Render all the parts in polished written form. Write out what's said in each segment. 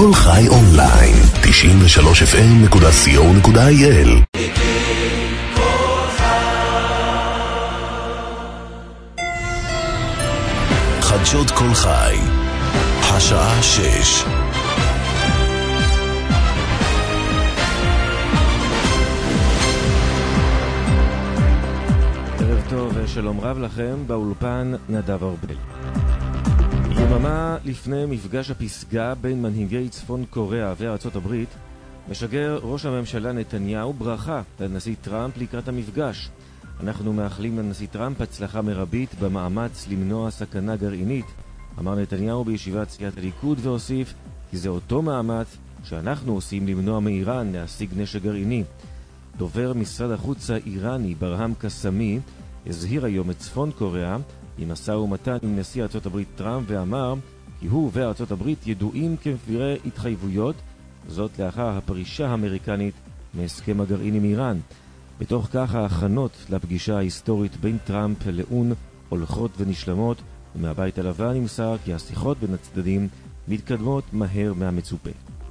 כל חי אונליין 93fm.co.il. חדשות כל חי, השעה 6. ערב טוב ושלום רב לכם, באולפן נדב ארבל. יממה לפני מפגש הפסגה בין מנהיגי צפון קוריאה וארצות הברית, משגר ראש הממשלה נתניהו ברכה לנשיא טראמפ לקראת המפגש. אנחנו מאחלים לנשיא טראמפ הצלחה מרבית במאמץ למנוע סכנה גרעינית, אמר נתניהו בישיבת סיעת הליכוד, והוסיף כי זה אותו מאמץ שאנחנו עושים למנוע מאיראן להשיג נשק גרעיני. דובר משרד החוץ האיראני ברהם קסמי הזהיר היום את צפון קוריאה עם משא ומתן עם נשיא ארצות הברית טראמפ, ואמר כי הוא וארצות הברית ידועים כמפירי התחייבויות, זאת לאחר הפרישה האמריקנית מהסכם הגרעין עם איראן. בתוך כך ההכנות לפגישה ההיסטורית בין טראמפ לאון הולכות ונשלמות, ומהבית הלבן נמסר כי השיחות בין הצדדים מתקדמות מהר מהמצופה.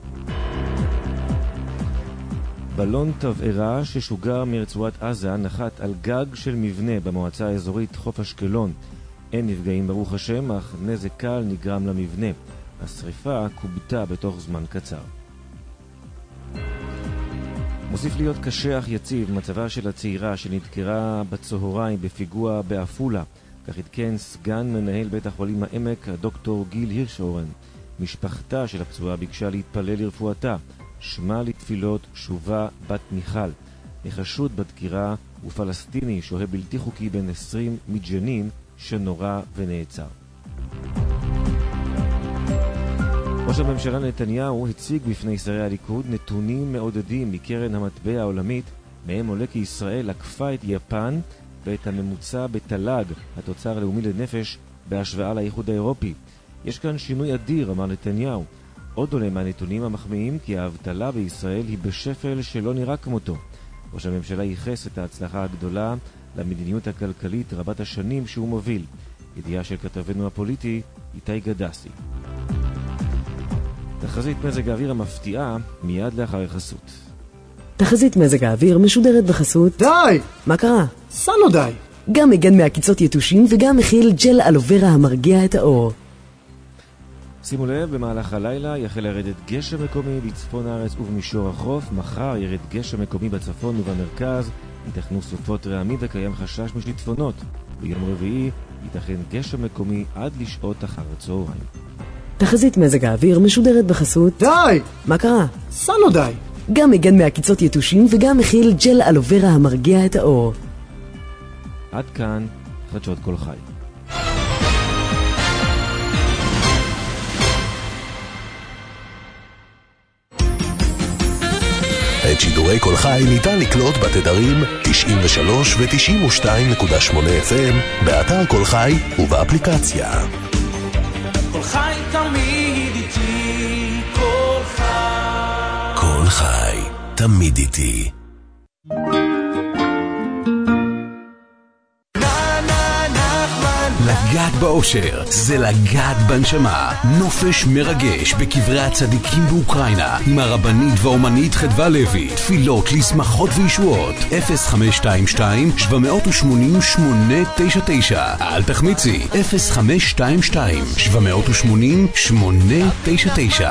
בלון תבערה ששוגר מרצועת עזה נחת על גג של מבנה במועצה האזורית חוף אשקלון. אין נפגעים ברוך השם, אך נזק קל נגרם למבנה. השריפה כובתה בתוך זמן קצר. מוסיף להיות קשה אך יציב מצבה של הצעירה שנדקרה בצהריים בפיגוע באפולה. כך עדכן סגן מנהל בית החולים העמק, הדוקטור גיל הירשהורן. משפחתה של הפצועה ביקשה להתפלל לרפואתה. שמה לתפילות שובה בת מיכל. החשוד בדקירה הוא פלסטיני שוהה בלתי חוקי בן 20 מג'נין שנורא ונעצר. ראש הממשלה נתניהו הציג בפני שרי הליכוד נתונים מעודדים מקרן המטבע העולמית, מהם עולה כי ישראל עקפה את יפן ואת הממוצע בתל"ג, התוצר הלאומי לנפש, בהשוואה לאיחוד האירופי. יש כאן שינוי אדיר, אמר נתניהו. עוד עולה מהנתונים המחמיאים כי האבטלה בישראל היא בשפל שלא נראה כמותו. ראש הממשלה ייחס את ההצלחה הגדולה למדיניות הכלכלית רבת השנים שהוא מוביל. ידיעה של כתבנו הפוליטי איתי גדסי. תחזית מזג האוויר המפתיעה מיד לאחר החסות. תחזית מזג האוויר משודרת בחסות. די! מה קרה? סנו די! גם מגן מעקיצות יתושים וגם מכיל ג'ל אלוברה המרגיע את האור. שימו לב, במהלך הלילה יחל לרדת גשם מקומי בצפון הארץ ובמישור החוף. מחר ירד גשם מקומי בצפון ובמרכז, ייתכנו סופות רעמים וקיים חשש משטפונות. ביום רביעי ייתכן גשם מקומי עד לשעות אחר הצהריים. תחזית מזג האוויר משודרת בחסות. די! מה קרה? סנו די! גם מגן מעקיצות יתושים וגם מכיל ג'ל אלוברה המרגיע את האור. עד כאן חדשות כל חי. את שידורי כל חי ניתן לקלוט בתדרים 93 ו-92.8 FM באתר כל חי ובאפליקציה. כל חי תמיד איתי, כל חי. כל חי תמיד איתי. לגעת באושר זה לגעת בנשמה. נופש מרגש בקברי הצדיקים באוקראינה עם הרבנית והאומנית חדווה לוי. תפילות לשמחות וישועות. 0522-780-899. אל תחמיצי, 0522-780-899.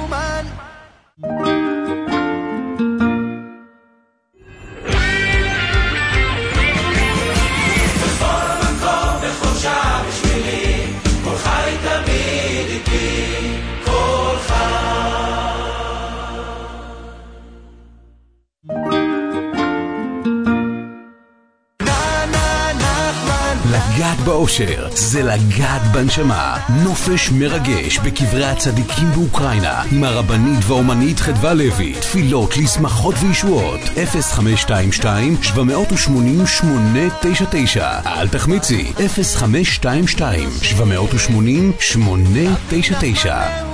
לגעת באושר זה לגעת בנשמה. נופש מרגש בקברי הצדיקים באוקראינה עם הרבנית והאומנית חדווה לוי. תפילות לשמחות וישועות. 0522-780-899. אל תחמיצי, 0522-780-899.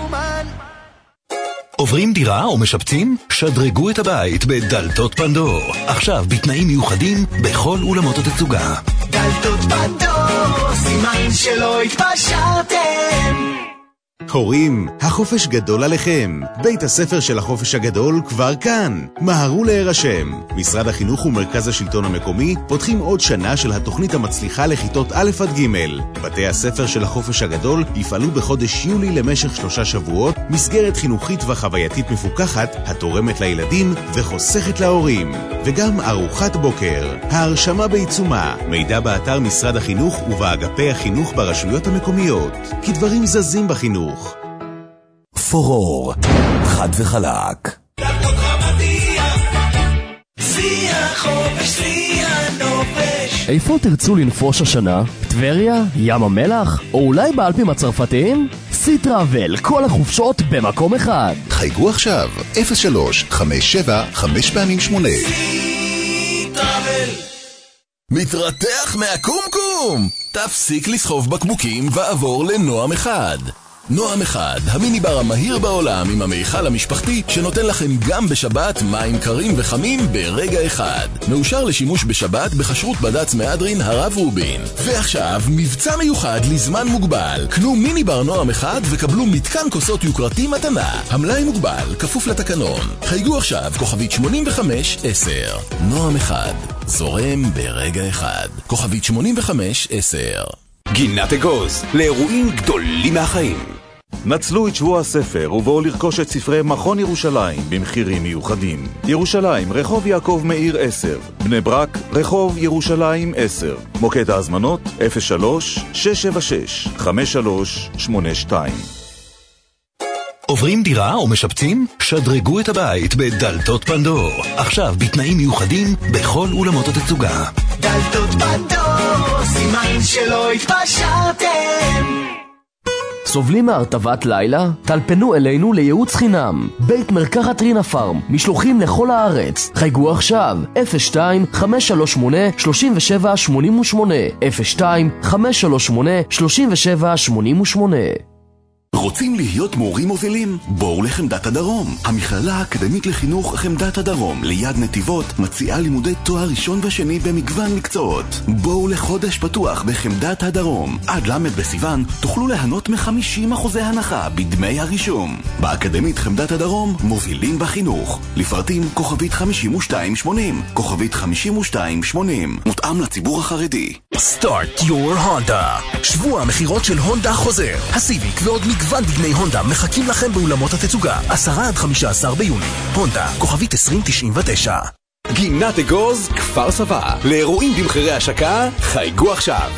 עוברים דירה או משפצים? שדרגו את הבית בדלתות פנדור. עכשיו בתנאים מיוחדים בכל אולמות התצוגה. דלתות פנדור, סימן שלא התפשרתם. הורים, החופש גדול עליכם. בית הספר של החופש הגדול כבר כאן. מהרו להירשם. משרד החינוך ומרכז השלטון המקומי פותחים עוד שנה של התוכנית המצליחה לכיתות א' עד ג'. בתי הספר של החופש הגדול יפעלו בחודש יולי למשך 3 שבועות, מסגרת חינוכית וחווייתית מפוקחת, התורמת לילדים וחוסכת להורים. וגם ארוחת בוקר. ההרשמה בעיצומה. מידע באתר משרד החינוך ובאגפי החינוך ברשויות המקומיות. כי דברים זזים בחינוך. פורור, חד וחלק. איפה תרצו לנפוש השנה? טבריה? ים המלח? או אולי באלפים הצרפתיים? סי טראבל, כל החופשות במקום אחד. חייגו עכשיו, 03-57-5x8. סי טראבל. מתרתח מהקומקום! תפסיק לסחוב בקבוקים ועבור לנועם אחד. נועם אחד, המיניבר המהיר בעולם עם המיכל המשפחתי שנותן לכם גם בשבת מים קרים וחמים ברגע אחד. מאושר לשימוש בשבת בחשרות בד"ץ מהדרין הרב רובין. ועכשיו מבצע מיוחד לזמן מוגבל. קנו מיניבר נועם אחד וקבלו מתקן כוסות יוקרתי מתנה. המלאי מוגבל, כפוף לתקנון. חייגו עכשיו, כוכבית 8510. נועם אחד, זורם ברגע אחד. כוכבית 8510. גינת אגוז, לאירועים גדולים מהחיים. נצלו את שבוע הספר ובואו לרכוש את ספרי מכון ירושלים במחירים מיוחדים. ירושלים, רחוב יעקב מאיר 10. בני ברק, רחוב ירושלים 10. מוקד ההזמנות 03-676-5382. עוברים דירה או משפצים? שדרגו את הבית בדלתות פנדור. עכשיו בתנאים מיוחדים בכל אולמות התצוגה. דלתות פנדור, סימן שלא התפשרתם. סובלים מהרטבת לילה? טלפנו אלינו לייעוץ חינם. בית מרקחת רינה פארם, משלוחים לכל הארץ. חייגו עכשיו, 02-538-3788. 02-538-3788. רוצים להיות מורים מובילים? בואו לחמדת הדרום. המכללה האקדמית לחינוך חמדת הדרום ליד נתיבות מציעה לימודי תואר ראשון ושני במגוון מקצועות. בואו לחודש פתוח בחמדת הדרום. עד למד בסיוון תוכלו ליהנות מ50% הנחה בדמי הרישום. באקדמית חמדת הדרום מובילים בחינוך. לפרטים כוכבית 5280, כוכבית 5280. מותאם לציבור החרדי. Start your Honda. שבוע המחירות של הונדה חוזר. הסיביק ועוד מגוון דגמי הונדה מחכים לכם באולמות התצוגה 10-15 ביוני. הונדה, כוכבית 2099. גינת אגוז, כפר סבא. לאירועים במחירי השקה, חייגו עכשיו.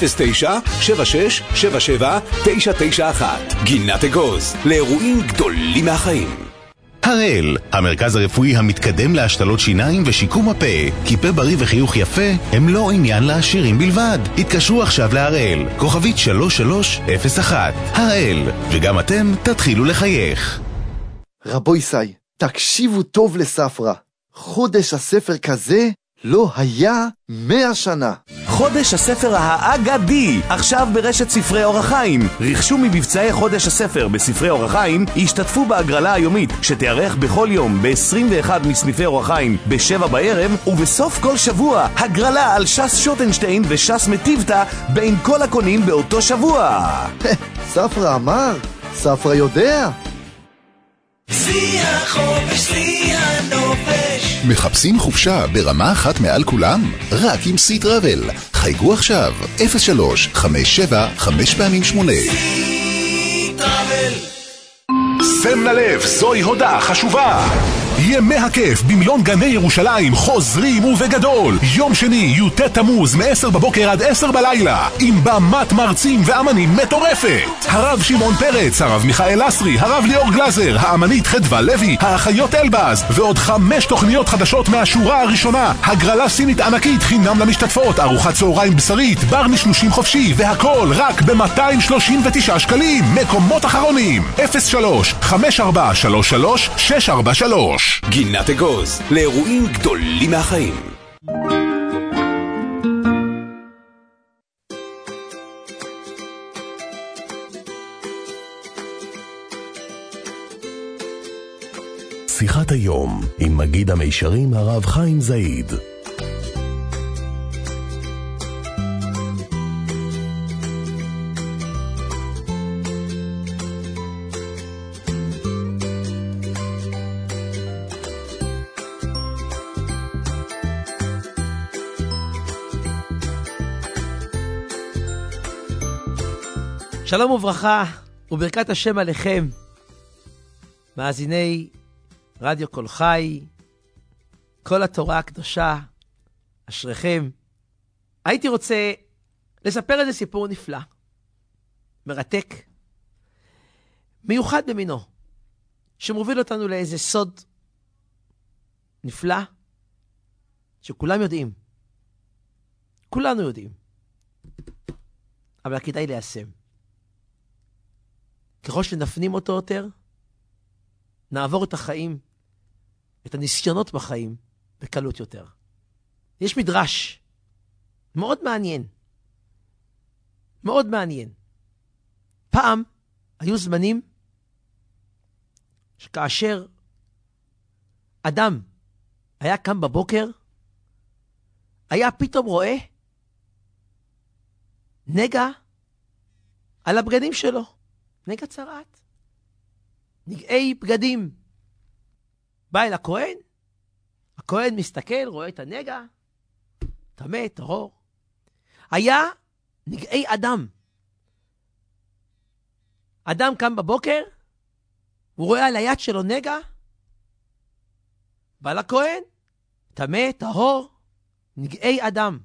09-76-77-991. גינת אגוז, לאירועים גדולים מהחיים. הראל, המרכז הרפואי המתקדם להשתלות שיניים ושיקום הפה. כי פה בריא וחיוך יפה הם לא עניין לעשירים בלבד. התקשרו עכשיו להראל, כוכבית 3301. הראל, וגם אתם תתחילו לחייך. רבו ישי, תקשיבו טוב לספרה. חודש הספר כזה לא היה 100 שנה. חודש הספר האגדי, עכשיו ברשת ספרי אור החיים. רכשו מבצעי חודש הספר בספרי אור החיים, ישתתפו בהגרלה היומית שתארך בכל יום ב-21 מסניפי אור החיים ב-7 בערב, ובסוף כל שבוע הגרלה על שס שוטנשטיין ושס מטיבטה בין כל הקונים באותו שבוע. ספרה אמר, ספרה יודע. שיא החופש, שיא הנופש. מחפשים חופשה ברמה אחת מעל כולם? רק עם סי טראבל. חייגו עכשיו, 03-57-5x8. סי טראבל. שם ללב, זוהי הודעה חשובה. ימי הכיף במלון גני ירושלים חוזרים ובגדול. יום שני, י"ט תמוז, מ-10 בבוקר עד 10 בלילה, עם במת מרצים ואמנים מטורפת. הרב שמעון פרץ, הרב מיכאל אסרי, הרב ליאור גלזר, האמנית חדווה לוי, האחיות אלבז, ועוד 5 תוכניות חדשות מהשורה הראשונה. הגרלה סינית ענקית חינם למשתתפות, ארוחת צהריים בשרית, בר נשנושים חופשי, והכל רק ב-239 שקלים. מקומות אחרונים 03-5433-643. גינת אגוז, לאירועים גדולים מהחיים. שיחת היום עם מגיד המישרים הרב חיים זעיד. שלום וברכה וברכת השם עליכם, מאזיני רדיו כל חי, כל התורה הקדושה, אשריכם. הייתי רוצה לספר איזה סיפור נפלא, מרתק, מיוחד במינו, שמוביל אותנו לאיזה סוד נפלא, שכולם יודעים, כולנו יודעים, אבל כדאי ליישם. ככל שנפנים אותו יותר, נעבור את החיים, את הניסיונות בחיים, בקלות יותר. יש מדרש מאוד מעניין. מאוד מעניין. פעם היו זמנים שכאשר אדם היה קם בבוקר, היה פתאום רואה נגע על הבגדים שלו. נגע צרעת. נגעי בגדים. בא אל הכהן, הכהן מסתכל, רואה את הנגע, טמא, טהור. היה נגעי אדם. אדם קם בבוקר, הוא רואה על היד שלו נגע, בא לכהן, טמא, טהור, נגעי אדם.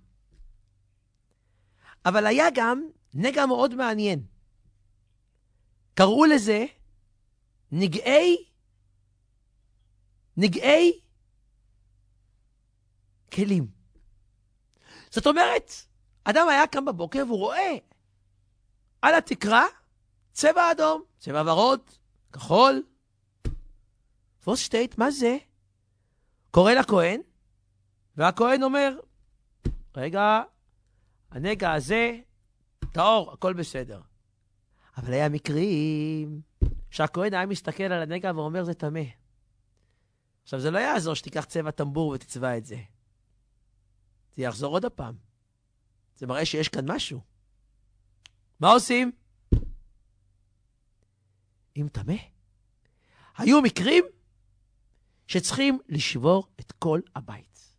אבל היה גם נגע מאוד מעניין. קראו לזה נגעי כלים. זאת אומרת, אדם היה קם בבוקר והוא רואה על התקרה צבע אדום, צבע ורוד, כחול. פוסטייט, מה זה? קורא לכהן, והכהן אומר, רגע, הנגע הזה טהור, הכל בסדר. אבל היה מקרים שהכהן היה מסתכל על הנגע ואומר, זה טמא. עכשיו, זה לא יעזור שתיקח צבע טמבור ותצבע את זה. זה יחזור עוד הפעם. זה מראה שיש כאן משהו. מה עושים? אם טמא. היו מקרים שצריכים לשבור את כל הבית.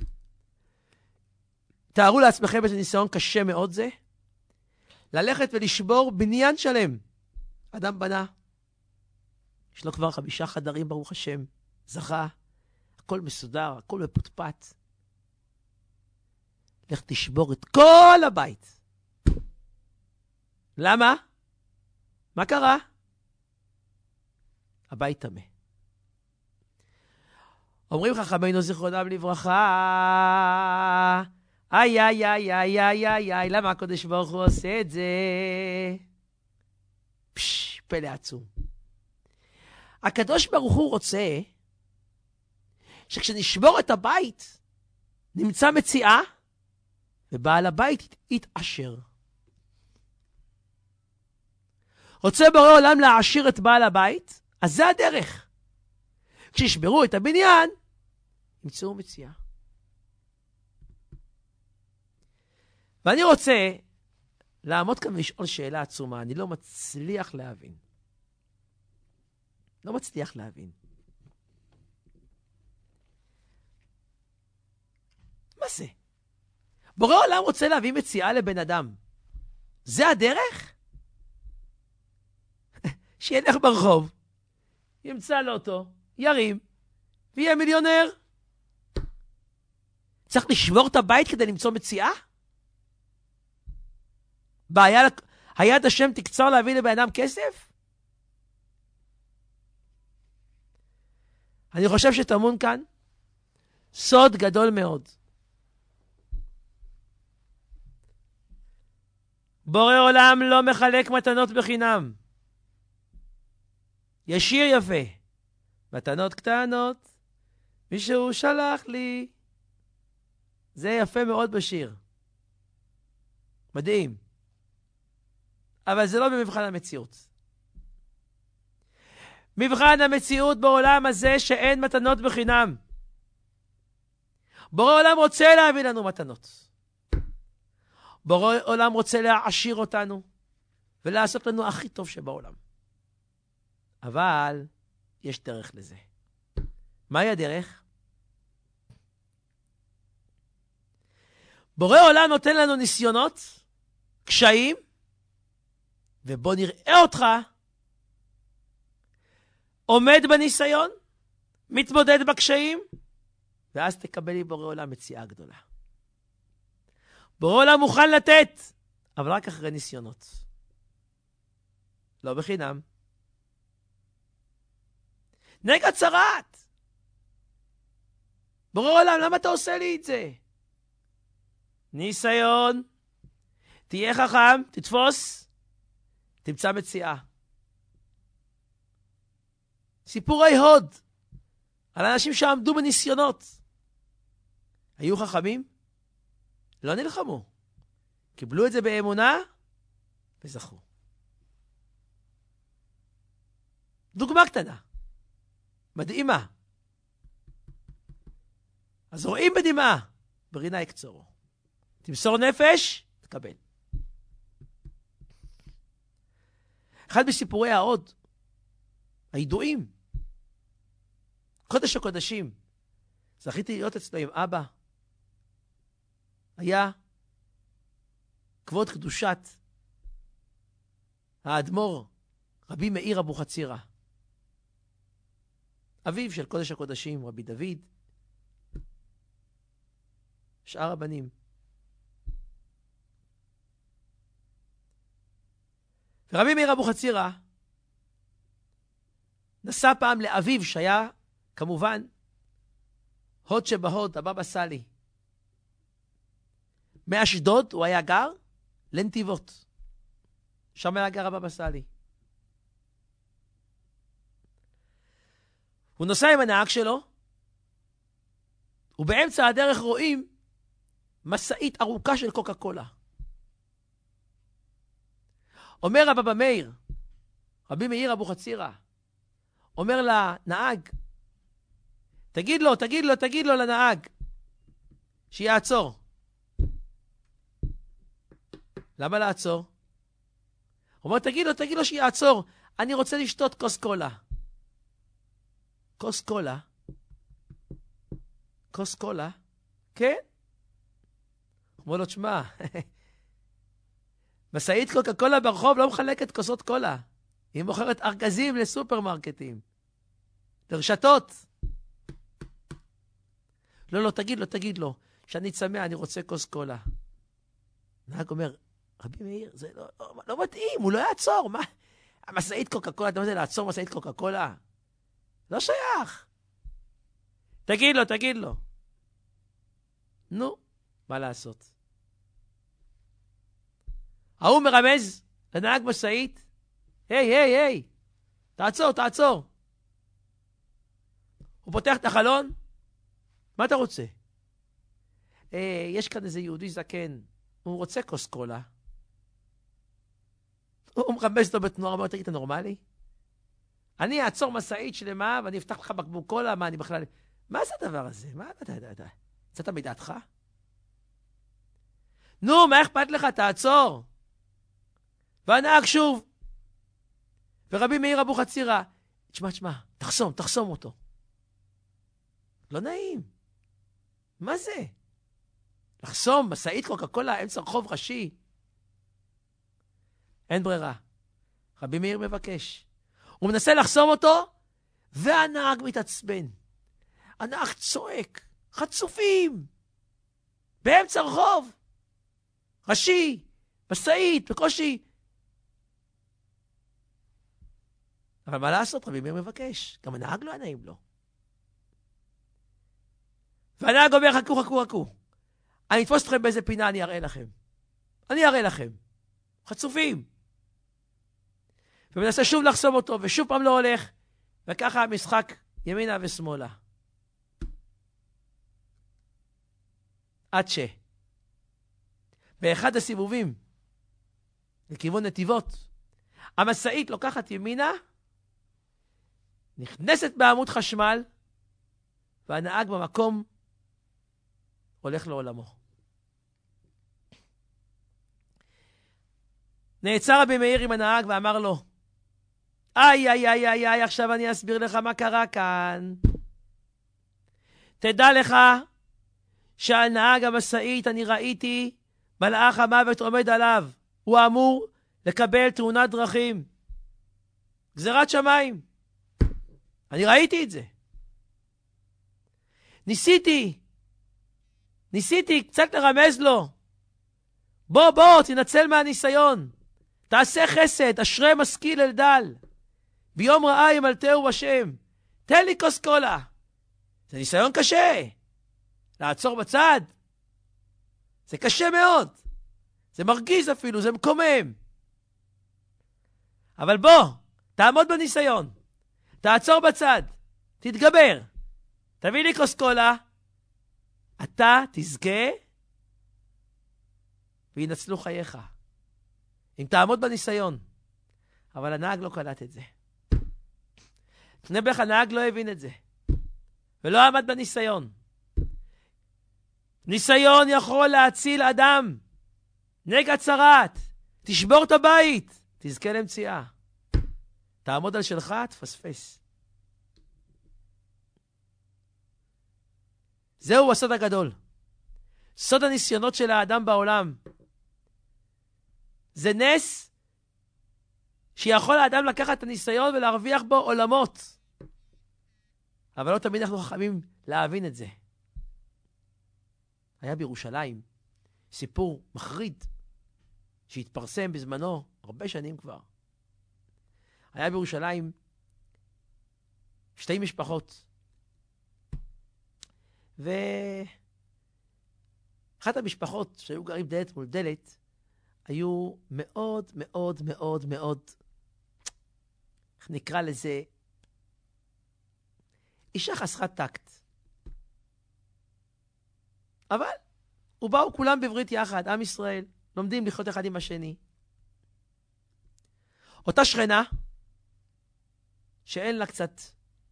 תארו לעצמכם איזה ניסיון קשה מאוד זה, ללכת ולשבור בניין שלם. אדם בנה, יש לו כבר 5 חדרים ברוך השם, זכה, הכל מסודר, הכל מפוטפט. לך תשבור את כל הבית. למה? מה קרה? הבית טמא. אומרים חכמינו זיכרונם לברכה, איי, איי, איי, איי, איי, איי, איי, למה הקדוש ברוך הוא עושה את זה? פלא עצום. הקדוש ברוך הוא רוצה שכשנשבור את הבית, נמצא מציאה, ובעל הבית יתעשר. רוצה בורא עולם להעשיר את בעל הבית, אז זה הדרך. כשישברו את הבניין, ימצאו מציאה. ואני רוצה לעמוד כאן ולשאול שאלה עצומה. אני לא מצליח להבין. לא מצליח להבין. מה זה? בורא עולם רוצה להביא מציאה לבן אדם. זה הדרך? שילך ברחוב, ימצא לו אותו, ירים, ויהיה מיליונר. צריך לשבור את הבית כדי למצוא מציאה? היד השם תקצר להביא לבן אדם כסף? אני חושב שטמון כאן סוד גדול מאוד. בורא עולם לא מחלק מתנות בחינם. יש שיר יפה, מתנות קטנות, מישהו שלח לי. זה יפה מאוד בשיר. מדהים. אבל זה לא במבחן המציאות. מבחן המציאות בעולם הזה שאין מתנות בחינם. בורא עולם רוצה להביא לנו מתנות. בורא עולם רוצה להעשיר אותנו ולעשות לנו הכי טוב שבעולם. אבל יש דרך לזה. מהי הדרך? בורא עולם נותן לנו ניסיונות, קשיים, ובוא נראה אותך עומד בניסיון, מתמודד בקשיים, ואז תקבל לי בורא עולם מציאה גדולה. בורא עולם מוכן לתת, אבל רק אחרי ניסיונות. לא בחינם. נגע צרת. בורא עולם, למה אתה עושה לי את זה? ניסיון. תהיה חכם, תתפוס, תמצא מציאה. סיפורי הוד על אנשים שעמדו בניסיונות. היו חכמים? לא נלחמו. קיבלו את זה באמונה וזכו. דוגמה קטנה. מדהימה. אז רואים בדמעה, ברינה יקצורו. תמסור נפש, תקבל. אחד מסיפורי ההוד, הידועים, קודש הקודשים, זכיתי להיות אצלו עם אבא, היה כבוד קדושת האדמו"ר רבי מאיר אבוחצירא, אביו של קודש הקודשים, רבי דוד, שאר הבנים. ורבי מאיר אבוחצירא נסע פעם לאביו שהיה כמובן הוד שבהוד, הבבא סאלי. מאשדוד הוא היה גר לנתיבות. שם היה גר הבבא סאלי. הוא נוסע עם הנהג שלו, ובאמצע הדרך רואים מסעית ארוכה של קוקה קולה. אומר הבבא מאיר, רבי מאיר אבוחצירא, אומר לנהג, תגיד לו לנהג, שיעצור. למה לעצור? הוא אומר, תגיד לו שיעצור, אני רוצה לשתות כוס קולה. כוס קולה? כוס קולה? כן? הוא אומר לו, תשמע, מסעית קוקה קולה ברחוב לא מחלקת כוסות קולה. היא מוכרת ארגזים לסופרמרקטים. לרשתות. לא, תגיד לו, שאני צמא, אני רוצה כוס קולה. נהג אומר, רבי מאיר, זה לא מתאים, הוא לא יעצור. מה? המסעית קוקה קולה, אתה יודע לעצור מסעית קוקה קולה? לא שייך. תגיד לו. נו, מה לעשות? ההוא מרמז לנהג מסעית, היי, תעצור. הוא פותח את החלון, מה אתה רוצה? יש כאן איזה יהודי זקן, הוא רוצה כוס קולה. הוא מרמז לו בתנועה, אומר, תגיד, אתה נורמלי? אני אעצור מסעית שלמה, ואני אפתח לך בקבוק קולה, מה אני בכלל... מה זה הדבר הזה? מה אתה? יצאת מדעתך? נו, מה אכפת לך? תעצור. והנהג שוב. ורבי מאיר אבוחצירא, תשמע, תחסום אותו. לא נעים. מה זה? לחסום מסעית קוקה קולה, אמצע רחוב ראשי. אין ברירה. רבי מאיר מבקש. הוא מנסה לחסום אותו, והנהג מתעצבן. הנהג צועק, חצופים, באמצע רחוב, ראשי, מסעית, בקושי. אבל מה לעשות? רבי מאיר מבקש. גם הנהג לא נעים לו. והנהג אומר, חכו. אני אתפוס אתכם באיזה פינה, אני אראה לכם. חצופים. ומנסה שוב לחסום אותו, ושוב פעם לא הולך, וככה המשחק ימינה ושמאלה. עד באחד הסיבובים, לכיוון נתיבות, המסעית לוקחת ימינה, נכנסת בעמוד חשמל, והנהג במקום הולך לעולמו. נעצר רבי מאיר עם הנהג ואמר לו, איי, עכשיו אני אסביר לך מה קרה כאן. תדע לך שהנהג המסעית, אני ראיתי מלאך המוות עומד עליו. הוא אמור לקבל תאונת דרכים. גזירת שמיים. אני ראיתי את זה. ניסיתי קצת לרמז לו. בוא, תנצל מהניסיון. תעשה חסד, אשרי משכיל אל דל. ביום רעה ימלטהו בשם. תן לי כוס קולה. זה ניסיון קשה. לעצור בצד. זה קשה מאוד. זה מרגיז אפילו, זה מקומם. אבל בוא, תעמוד בניסיון. תעצור בצד. תתגבר. תביא לי כוס קולה. אתה תזכה וינצלו חייך. אם תעמוד בניסיון. אבל הנהג לא קלט את זה. נבח הנהג לא הבין את זה. ולא עמד בניסיון. ניסיון יכול להציל אדם. נגע צרת. תשבור את הבית. תזכה למציאה. תעמוד על שלך, תפספס. זהו הסוד הגדול. סוד הניסיונות של האדם בעולם. זה נס שיכול האדם לקחת את הניסיון ולהרוויח בו עולמות. אבל לא תמיד אנחנו חייבים להבין את זה. היה בירושלים סיפור מחריד שהתפרסם בזמנו הרבה שנים כבר. היה בירושלים 2 משפחות. ואחת המשפחות שהיו גרים דלת מול דלת, היו מאוד מאוד מאוד מאוד, איך נקרא לזה, אישה חסרת טקט. אבל ובאו כולם בברית יחד, עם ישראל, לומדים לחיות אחד עם השני. אותה שכנה, שאין לה קצת,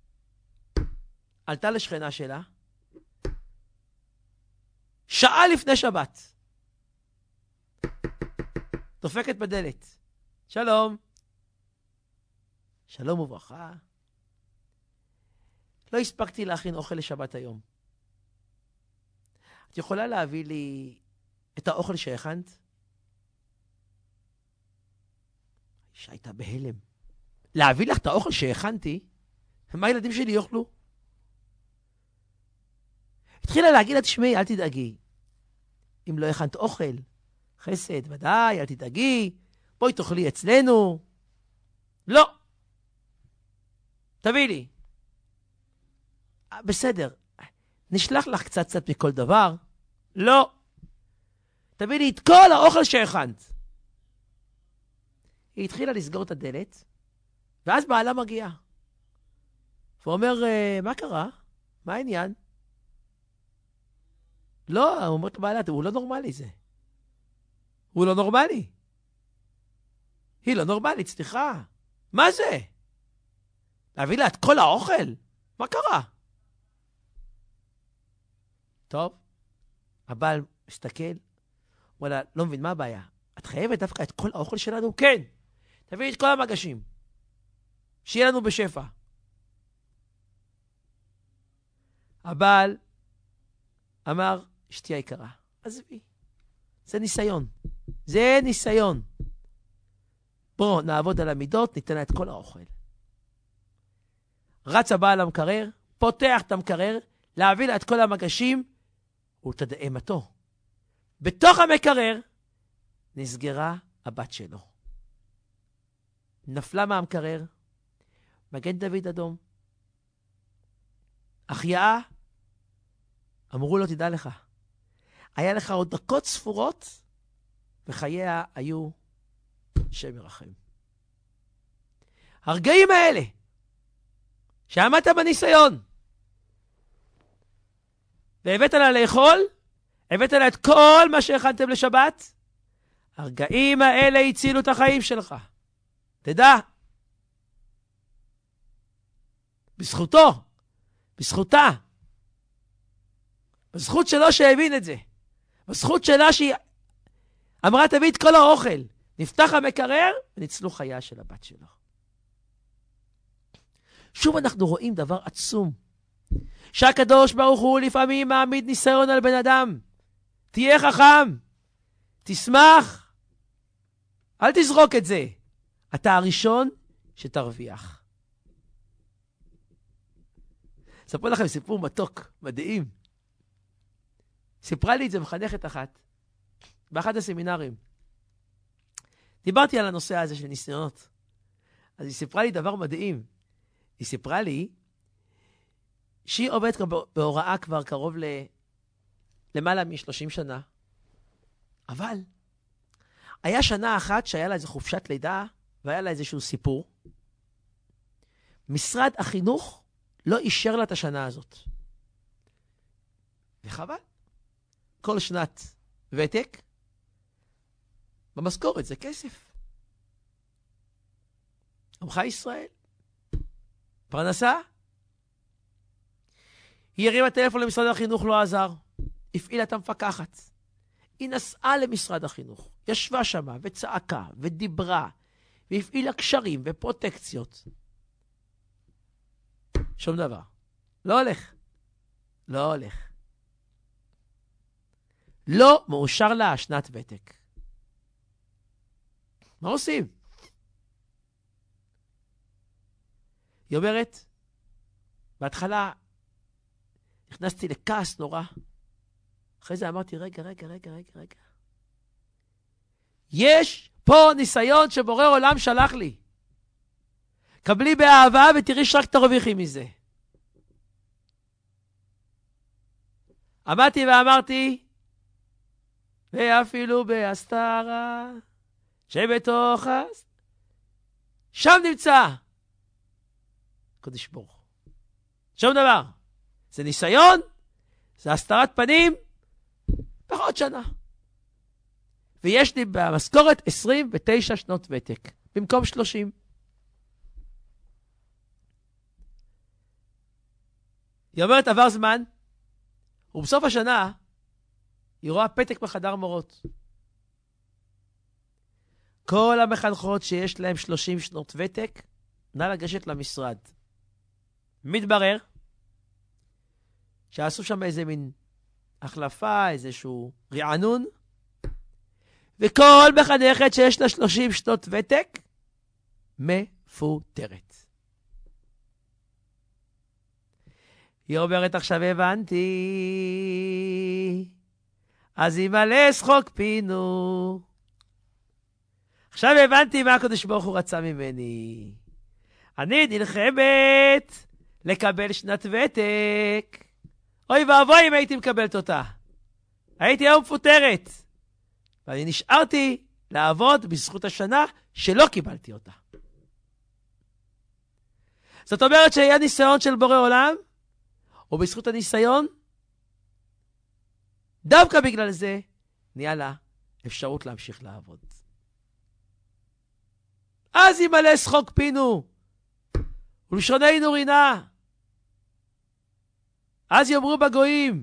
עלתה לשכנה שלה, שעה לפני שבת, דופקת בדלת. שלום. שלום וברכה. לא הספקתי להכין אוכל לשבת היום. את יכולה להביא לי את האוכל שהכנת? האישה הייתה בהלם. להביא לך את האוכל שהכנתי? מה הילדים שלי יאכלו? התחילה להגיד לה, תשמעי, אל תדאגי. אם לא הכנת אוכל, חסד, ודאי, אל תדאגי. בואי תאכלי אצלנו. לא. תביא לי. בסדר. נשלח לך קצת מכל דבר. לא. תביא לי את כל האוכל שהכנת. היא התחילה לסגור את הדלת, ואז בעלה מגיע. והוא אומר, מה קרה? מה העניין? לא, הוא אומר לבעלה, הוא לא נורמלי זה. הוא לא נורמלי. היא לא נורמלית, סליחה. מה זה? להביא לה את כל האוכל? מה קרה? טוב, הבעל מסתכל, וואלה, לא מבין מה הבעיה. את חייבת דווקא את כל האוכל שלנו? כן. תביא את כל המגשים. שיהיה לנו בשפע. הבעל אמר, אשתי היקרה, עזבי. זה ניסיון. זה ניסיון. בוא נעבוד על המידות, ניתן לה את כל האוכל. רץ הבעל למקרר, פותח את המקרר, להביא לה את כל המגשים, ולתדהמתו. בתוך המקרר נסגרה הבת שלו. נפלה מהמקרר, מגן דוד אדום. החייאה, אמרו לו, תדע לך, היה לך עוד דקות ספורות, וחייה היו שם ירחם. הרגעים האלה, שעמדת בניסיון, והבאת לה לאכול, הבאת לה את כל מה שהכנתם לשבת, הרגעים האלה הצילו את החיים שלך. תדע, בזכותו, בזכותה, בזכות שלו שהבין את זה, בזכות שלה שהיא אמרה תביא את כל האוכל, נפתח המקרר וניצלו חייה של הבת שלו. שוב אנחנו רואים דבר עצום, שהקדוש ברוך הוא לפעמים מעמיד ניסיון על בן אדם. תהיה חכם, תשמח, אל תזרוק את זה. אתה הראשון שתרוויח. ספרו לכם סיפור מתוק, מדהים. סיפרה לי את זה מחנכת אחת, באחד הסמינרים. דיברתי על הנושא הזה של ניסיונות. אז היא סיפרה לי דבר מדהים. היא סיפרה לי שהיא עובדת בהוראה כבר קרוב למעלה מ-30 שנה. אבל היה שנה אחת שהיה לה איזו חופשת לידה, והיה לה איזשהו סיפור. משרד החינוך לא אישר לה את השנה הזאת. וחבל. כל שנת ותק, במשכורת זה כסף. עמך ישראל. פרנסה. היא הרימה טלפון למשרד החינוך, לא עזר. הפעילה את המפקחת. היא נסעה למשרד החינוך. ישבה שמה וצעקה ודיברה. והפעילה קשרים ופרוטקציות. שום דבר. לא הולך. לא הולך. לא מאושר לה שנת ותק. מה עושים? היא אומרת, בהתחלה נכנסתי לכעס נורא. אחרי זה אמרתי, רגע. יש פה ניסיון שבורא עולם שלח לי. קבלי באהבה ותראי שרק תרוויחי מזה. עמדתי ואמרתי, ואפילו בהסתרה שבתוך שם נמצא קודש ברוך. שום דבר. זה ניסיון, זה הסתרת פנים, פחות שנה. ויש לי במשכורת 29 שנות ותק, במקום 30. היא אומרת, עבר זמן, ובסוף השנה, היא רואה פתק בחדר מורות. כל המחנכות שיש להם 30 שנות ותק, נא לגשת למשרד. מתברר שעשו שם איזה מין החלפה, איזשהו רענון, וכל מחנכת שיש לה 30 שנות ותק, מפוטרת. היא אומרת, עכשיו הבנתי, אז ימלא שחוק פינו. עכשיו הבנתי מה הקדוש ברוך הוא רצה ממני. אני נלחמת לקבל שנת ותק. אוי ואבוי אם הייתי מקבלת אותה. הייתי היום מפוטרת. ואני נשארתי לעבוד בזכות השנה שלא קיבלתי אותה. זאת אומרת שהיה ניסיון של בורא עולם, ובזכות הניסיון, דווקא בגלל זה, נהיה לה אפשרות להמשיך לעבוד. אז ימלא שחוק פינו, ולשוננו רינה. אז יאמרו בגויים,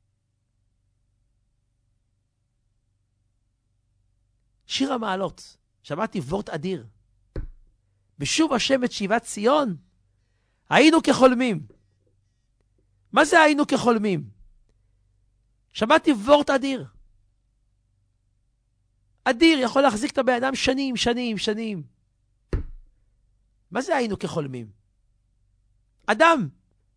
שיר המעלות, שמעתי וורט אדיר. בשוב השם את שיבת ציון, היינו כחולמים. מה זה היינו כחולמים? שמעתי וורט אדיר. אדיר יכול להחזיק את הבן אדם שנים. מה זה היינו כחולמים? אדם.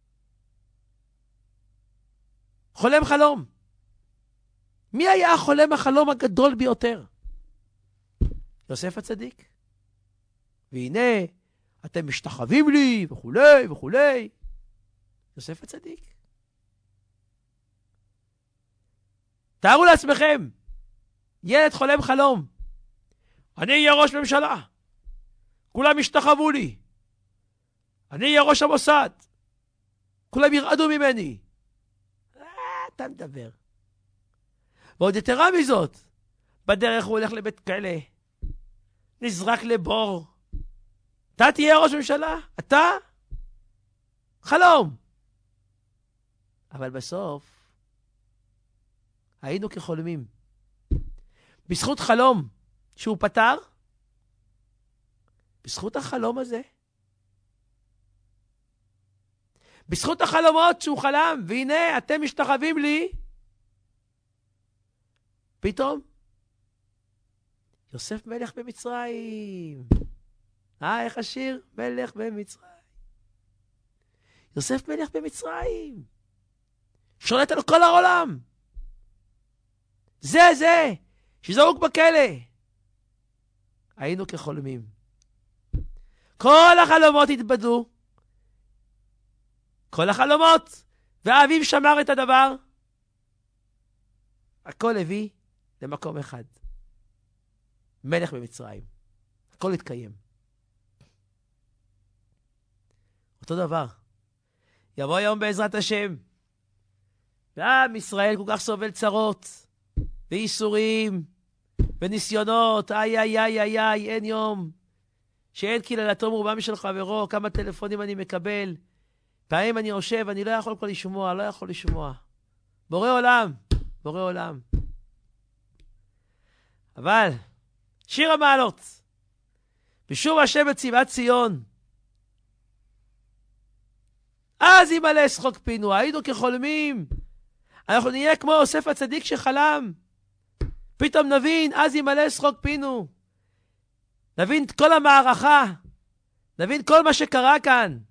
חולם חלום. מי היה החולם החלום הגדול ביותר? יוסף הצדיק. והנה, אתם משתחווים לי, וכולי. יוסף הצדיק. תארו לעצמכם, ילד חולם חלום. אני אהיה ראש ממשלה. כולם ישתחוו לי. אני אהיה ראש המוסד. כולם ירעדו ממני. אתה מדבר. ועוד יתרה מזאת, בדרך הוא הולך לבית כלא. נזרק לבור. אתה תהיה ראש ממשלה? אתה? חלום. אבל בסוף, היינו כחולמים. בזכות חלום שהוא פתר, בזכות החלום הזה, בזכות החלומות שהוא חלם, והנה אתם משתחווים לי, פתאום יוסף מלך במצרים. איך השיר? מלך במצרים. יוסף מלך במצרים. שולט על כל העולם. זה, שזרוק בכלא. היינו כחולמים. כל החלומות התבדו. כל החלומות. והאביב שמר את הדבר. הכל הביא למקום אחד. מלך במצרים. הכל התקיים. אותו דבר. יבוא יום בעזרת השם. ועם ישראל כל כך סובל צרות. ואיסורים. וניסיונות. איי, אין יום. שאין קללתו מרובם של חברו. כמה טלפונים אני מקבל. פעמים אני יושב, אני לא יכול לשמוע. בורא עולם. אבל, שיר המעלות. בשוב השם בציבת ציון. אז ימלא שחוק פינו, היינו כחולמים. אנחנו נהיה כמו יוסף הצדיק שחלם. פתאום נבין, אז ימלא שחוק פינו. נבין את כל המערכה. נבין כל מה שקרה כאן.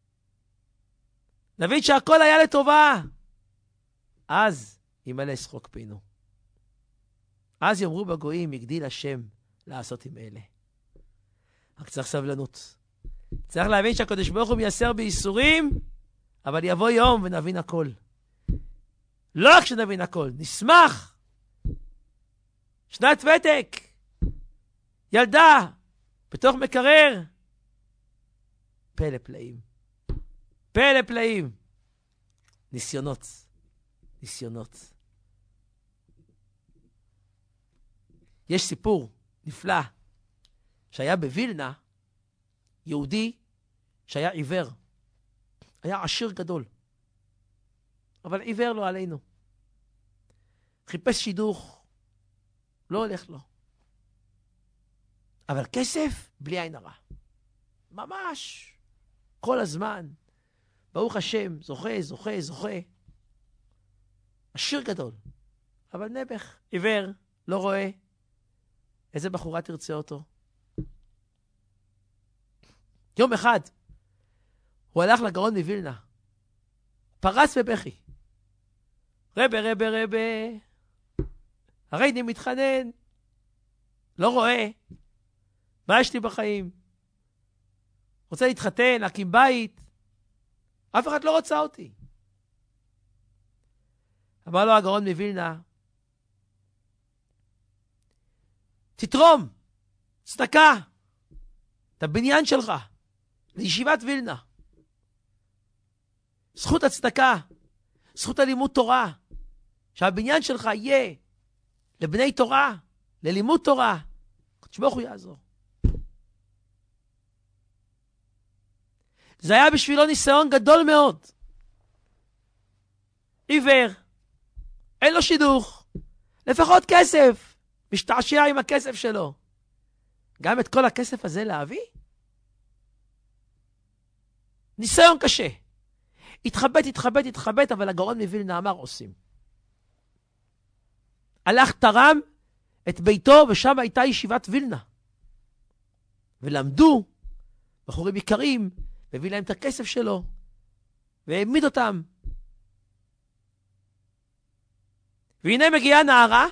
נבין שהכל היה לטובה. אז ימלא שחוק פינו. אז יאמרו בגויים, הגדיל השם לעשות עם אלה. רק צריך סבלנות. צריך להבין שהקדוש ברוך הוא מייסר בייסורים, אבל יבוא יום ונבין הכל. לא רק שנבין הכל, נשמח. שנת ותק. ילדה, בתוך מקרר. פלא פלאים. ניסיונות. יש סיפור נפלא שהיה בווילנה יהודי שהיה עיוור. היה עשיר גדול. אבל עיוור לא עלינו. חיפש שידוך. לא הולך לו. אבל כסף בלי עין הרע. ממש. כל הזמן. ברוך השם. זוכה. עשיר גדול. אבל נבח. עיוור. לא רואה. איזה בחורה תרצה אותו. יום אחד. הוא הלך לגאון מווילנה. פרץ בבכי. רבה. הרי אני מתחנן. לא רואה. מה יש לי בחיים? רוצה להתחתן, להקים בית. אף אחד לא רוצה אותי. אמר לו הגאון מווילנה, תתרום, צדקה, את הבניין שלך, לישיבת וילנה. זכות הצדקה, זכות הלימוד תורה, שהבניין שלך יהיה לבני תורה, ללימוד תורה, הקדוש ברוך הוא יעזור. זה היה בשבילו ניסיון גדול מאוד. עיוור, אין לו שידוך, לפחות כסף, משתעשע עם הכסף שלו. גם את כל הכסף הזה להביא? ניסיון קשה. התחבט, אבל הגאון מווילנה אמר עושים. הלך תרם את ביתו, ושם הייתה ישיבת וילנה. ולמדו בחורים יקרים, והביא להם את הכסף שלו, והעמיד אותם. והנה מגיעה נערה,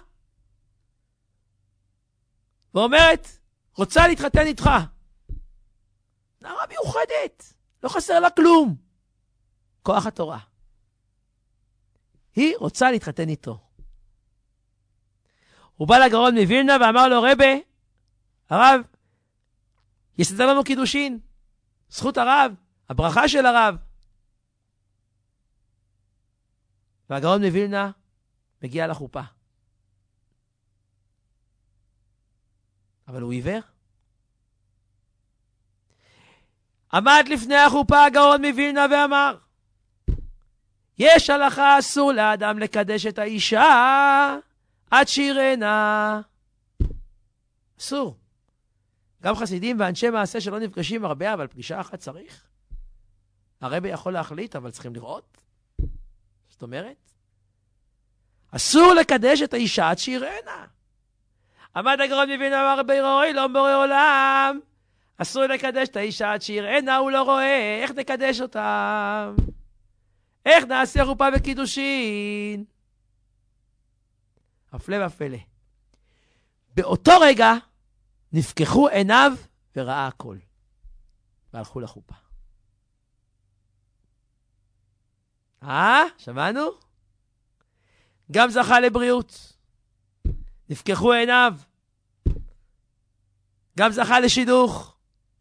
ואומרת, רוצה להתחתן איתך. נערה מיוחדת, לא חסר לה כלום. כוח התורה. היא רוצה להתחתן איתו. הוא בא לגאון מווילנה ואמר לו, רבי, הרב, יסדר לנו קידושין. זכות הרב, הברכה של הרב. והגאון מווילנה מגיע לחופה. אבל הוא עיוור. עמד לפני החופה הגאון מווילנה ואמר, יש הלכה אסור לאדם לקדש את האישה עד שירנה. אסור. גם חסידים ואנשי מעשה שלא נפגשים הרבה, אבל פגישה אחת צריך. הרבי יכול להחליט, אבל צריכים לראות. זאת אומרת, אסור לקדש את האישה עד שירנה. עמד הגאון מווילנה ואמר בירוי לא בורא עולם, אסור לקדש את האישה עד שיראנה הוא לא רואה, איך נקדש אותם? איך נעשה חופה וקידושין? הפלא ופלא. באותו רגע נפקחו עיניו וראה הכל. והלכו לחופה. שמענו? גם זכה לבריאות. נפקחו עיניו. גם זכה לשידוך.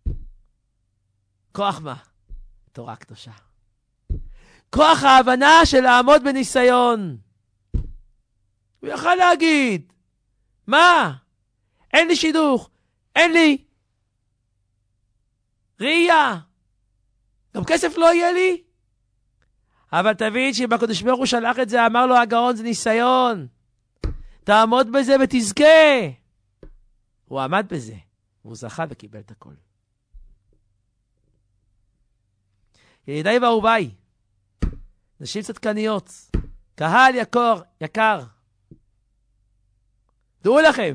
כוח מה? תורה קדושה. כוח ההבנה של לעמוד בניסיון. הוא יכל להגיד, מה? אין לי שידוך, אין לי ראייה, גם כסף לא יהיה לי. אבל תבין שאם הקדוש ברוך הוא שלח את זה, אמר לו הגאון, זה ניסיון. תעמוד בזה ותזכה. הוא עמד בזה, והוא זכה וקיבל את הכל. ידידיי ואהוביי, נשים צדקניות, קהל יקר, דעו לכם,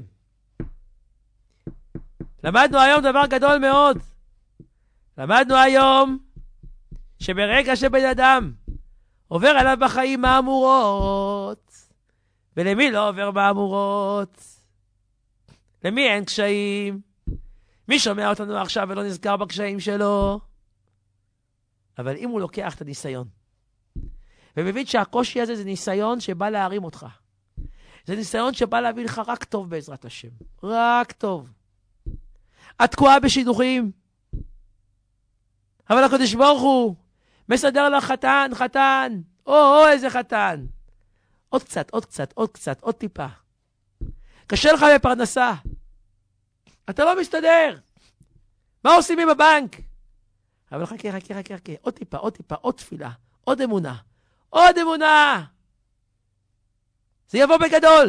למדנו היום דבר גדול מאוד. למדנו היום שברגע שבן אדם עובר עליו בחיים מהמורות, ולמי לא עובר מהמורות? למי אין קשיים? מי שומע אותנו עכשיו ולא נזכר בקשיים שלו? אבל אם הוא לוקח את הניסיון, ומבין שהקושי הזה זה ניסיון שבא להרים אותך, זה ניסיון שבא להביא לך רק טוב בעזרת השם, רק טוב. את תקועה בשידוכים, אבל הקדוש ברוך הוא מסדר לך חתן, איזה חתן. עוד קצת, עוד טיפה. קשה לך בפרנסה. אתה לא מסתדר. מה עושים עם הבנק? אבל חכה. עוד טיפה, עוד תפילה, עוד אמונה. זה יבוא בגדול.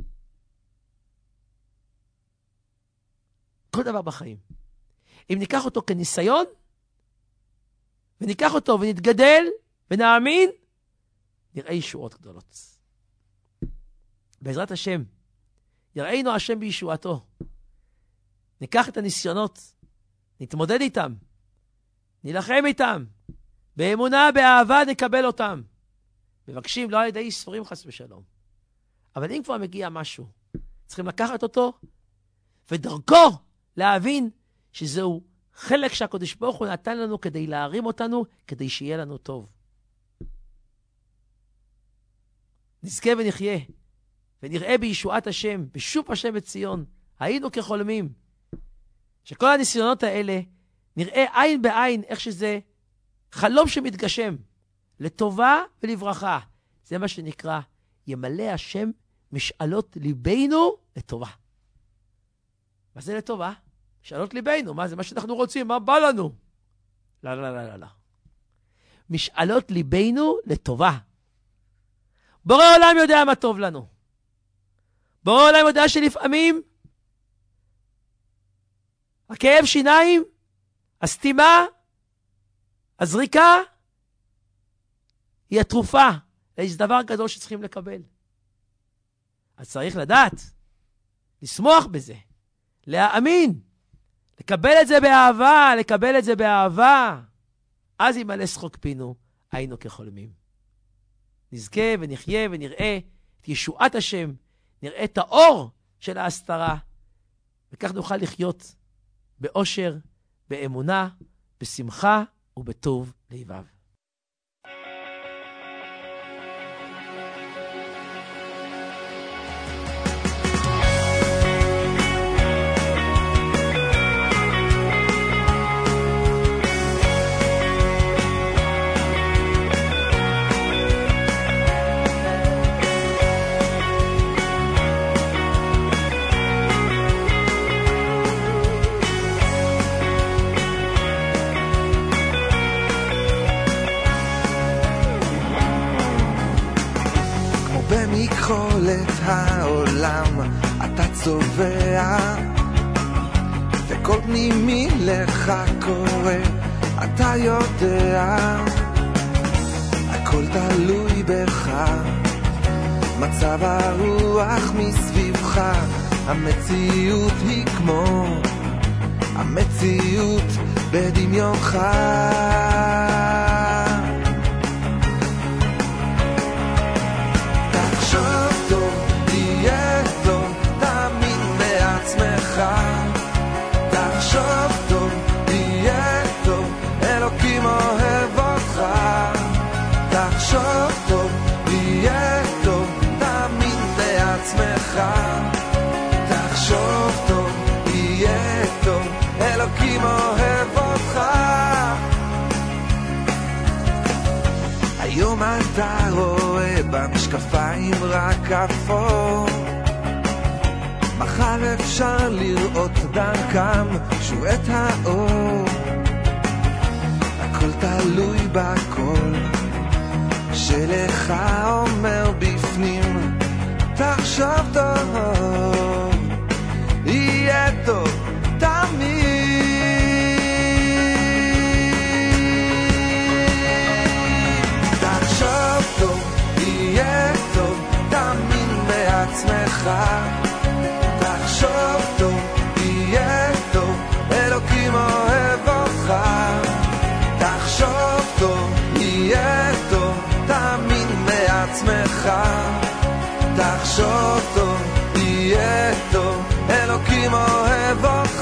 כל דבר בחיים. אם ניקח אותו כניסיון, וניקח אותו ונתגדל, ונאמין, נראה ישועות גדולות. בעזרת השם, יראינו השם בישועתו. ניקח את הניסיונות, נתמודד איתם, נלחם איתם, באמונה, באהבה נקבל אותם. מבקשים לא על ידי ספרים חס ושלום. אבל אם כבר מגיע משהו, צריכים לקחת אותו, ודרכו להבין שזהו חלק שהקדוש ברוך הוא נתן לנו כדי להרים אותנו, כדי שיהיה לנו טוב. נזכה ונחיה, ונראה בישועת השם, בשוב השם בציון, היינו כחולמים, שכל הניסיונות האלה, נראה עין בעין איך שזה חלום שמתגשם, לטובה ולברכה. זה מה שנקרא, ימלא השם משאלות ליבנו לטובה. מה זה לטובה? משאלות ליבנו, מה זה מה שאנחנו רוצים, מה בא לנו? לא. משאלות ליבנו לטובה. בורא עולם יודע מה טוב לנו. בורא עולם יודע שלפעמים הכאב שיניים, הסתימה, הזריקה, היא התרופה לאיזה דבר גדול שצריכים לקבל. אז צריך לדעת, לשמוח בזה, להאמין, לקבל את זה באהבה, אז ימלא שחוק פינו, היינו כחולמים. נזכה ונחיה ונראה את ישועת השם, נראה את האור של ההסתרה, וכך נוכל לחיות באושר, באמונה, בשמחה ובטוב לבב. במכחולת העולם אתה צובע, וכל פנימי לך קורה, אתה יודע, הכל תלוי בך, מצב הרוח מסביבך, המציאות היא כמו המציאות בדמיונך. תחשוב טוב, תהיה טוב, תאמין בעצמך. תחשוב טוב, תהיה טוב, אלוקים אוהב אותך. תחשוב טוב, תהיה טוב, תאמין בעצמך. תחשוב טוב, תהיה טוב, אלוקים אוהב אותך. היום אתה רואה במשקפיים רק אפור, מחר אפשר לראות דרכם שוב את האור. הכל תלוי בכל שלך אומר בפנים. תחשוב טוב, יהיה טוב תמיד. תחשוב טוב, יהיה טוב, תאמין בעצמך. תחשוב טוב, יהיה טוב, אלוקים אוהב אותך. תחשוב טוב, יהיה טוב, תאמין בעצמך. תחשוב טוב, יהיה טוב, אלוקים אוהב אותך.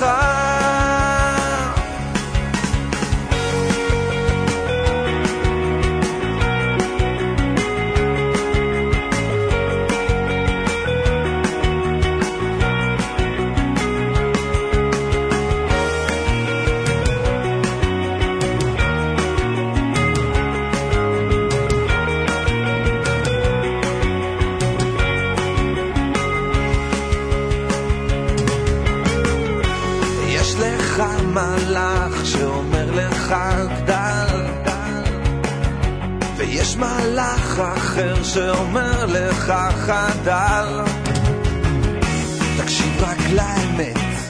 מלאך שאומר לך גדל, ויש מלאך אחר שאומר לך חדל. תקשיב רק לאמת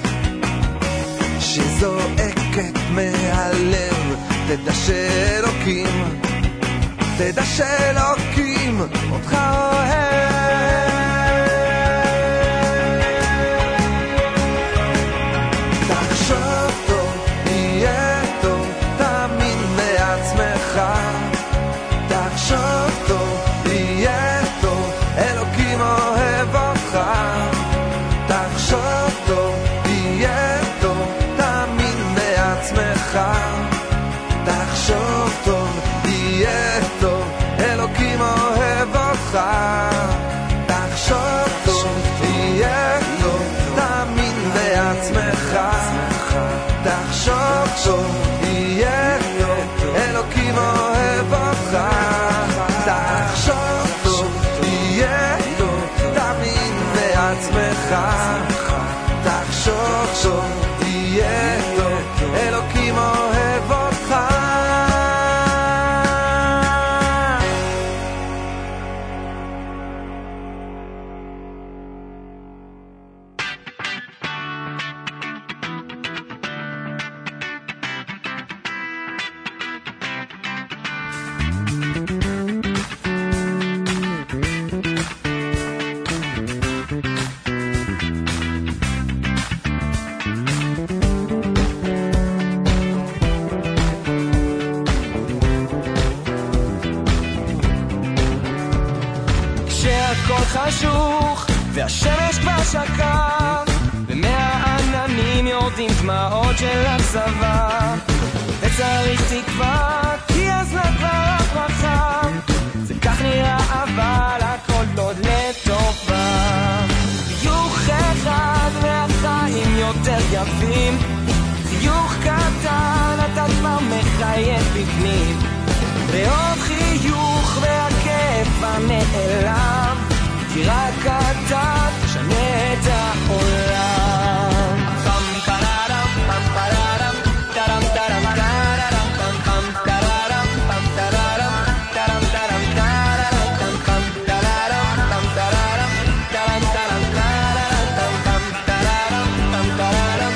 שזועקת מהלב. תדע שאלוקים, תדע שאלוקים אותך אוהב. תחשוב טוב, יהיה טוב, אלוקים אוהב אותך. תחשוב טוב, יהיה טוב, תאמין בעצמך. תחשוב טוב, יהיה טוב, אלוקים אוהב אותך. תחשוב טוב, יהיה טוב, תאמין בעצמך. תחשוב טוב, יהיה טוב, אלוקים אוהב אותך. תחשוב טוב, יהיה טוב, תאמין בעצמך. תחשוב טוב, יהיה טוב, אלוקים אוהב אותך. חשוך והשמש כבר שקע ומהעננים יורדים דמעות של הצבא וצריך תקווה כי הזמן כבר הברכה זה כך נראה אבל הכל עוד לטובה חיוך אחד והחיים יותר יפים חיוך קטן אתה כבר מחייב בפנים ועוד חיוך והכיף הנעלם כי רק אתה תשנה את העולם פם פררם פם פררם טרם טרם טררם פם פם טררם פם טררם טרם טרם טררם פם טררם פם טררם טרם טרם טררם פם טררם פם טררם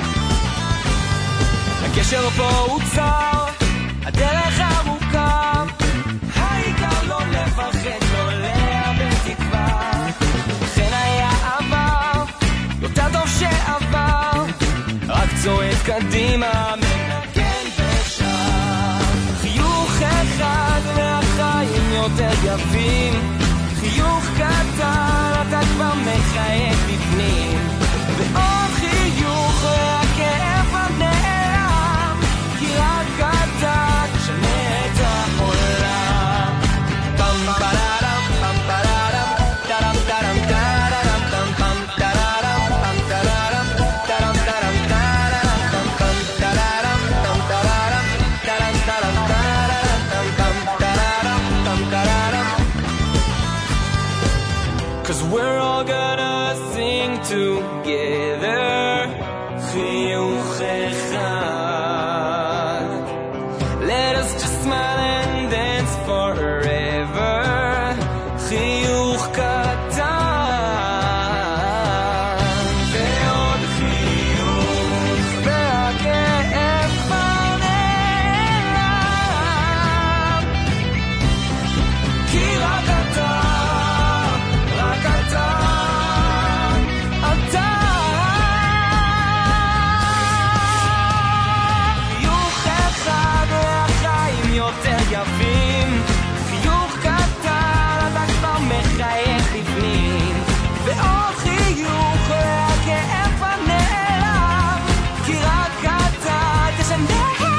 הקשר פה הוא צר הדרך ארוכה העיקר לא לפחד לא לאבד תקווה לכן היה עבר קדימה מנגן ושר חיוך אחד והחיים יותר יפים חיוך קטן אתה כבר מחייך בפנים ועוד חיוך והכאב הנעלם כי רק אתה תשנה את העולם פם פררם פם פררם טרם טרם טרם פם פם טררם פם טררם טרם טרם טרם פם פם טררם פם טררם טרם טרם טרם פם פם טררם פם טררם 'Cause we're all gonna sing together חיוך אחד Let us just smile and dance forever חיוך קטן ועוד חיוך והכאב כבר נעלם כי רק אתה חיוך אחד והחיים יותר יפים חיוך קטן אתה כבר מחייך לפנים ועוד חיוך והכאב הנעלם כי רק אתה תשנה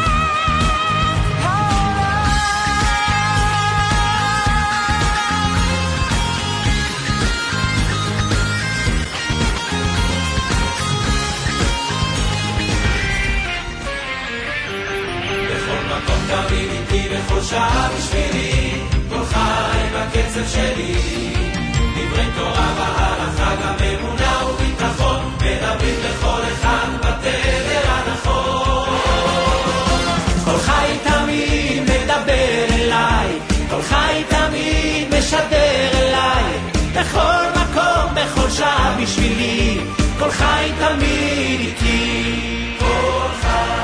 תמיד איתי בכל שעה בשבילי כל חי בקצב שלי דברי תורה והלכה גם אמונה וביטחון מדברים לכל אחד בתדר הנכון כל חי תמיד מדבר אליי כל חי תמיד משדר אליי בכל מקום בכל שעה בשבילי כל חי תמיד איתי כל חי